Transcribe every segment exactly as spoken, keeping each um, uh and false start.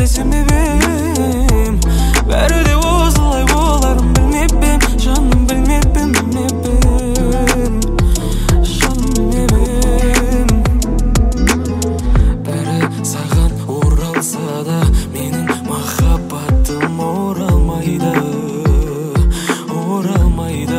мүлде сенбеп бәрі де осылай боларын білмеп ем, жаным білмеп ем, білмеп ем, жаным білмеп ем. Бәрі саған оралса да менің махаббатым оралмайды, оралмайды.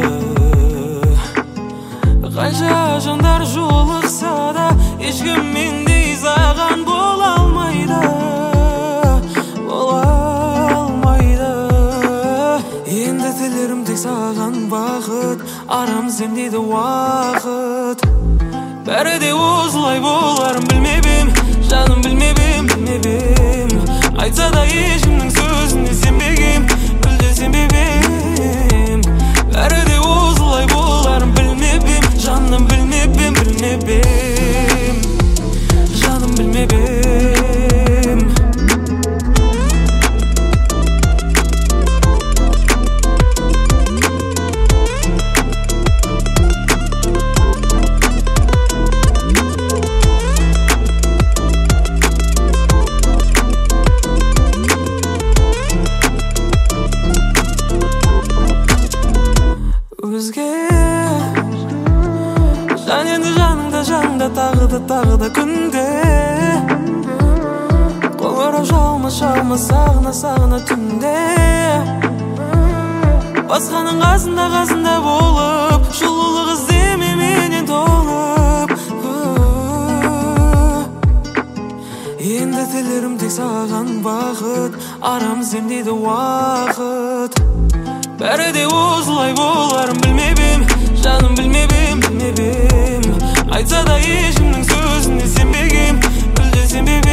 Қанша жандар жолықса да ешкім мендей саған бола алмайды, бола алмайды. Енді тілерім тек саған бақыт, арамыз емдейді уақыт. Бәрі де осылай боларын білмеп ем, жаным білмеп ем, білмеп ем. Айтса да ешкімнің сөзіне сенбегем, мүлде сенбеп ем. Бәрі де осылай боларын білмеп ем, жаным білмеп ем, білмеп ем, жаным білмеп ем. Өзге жан енді жаныңда, жаныңда тағы да тағы да күнде қоңырау шалма, шалма, сағына, сағына түнде. Басқаның қасында, қасында болып жылулық іздеме менен толып. Енді тілерім тек саған бақыт, арамыз емдейді уақыт. Бәрі де осылай боларын білмеп ем, жаным білмеп ем, білмеп ем. Айтса да ешкімнің сөзіне сенбегем, мүлде сенбеп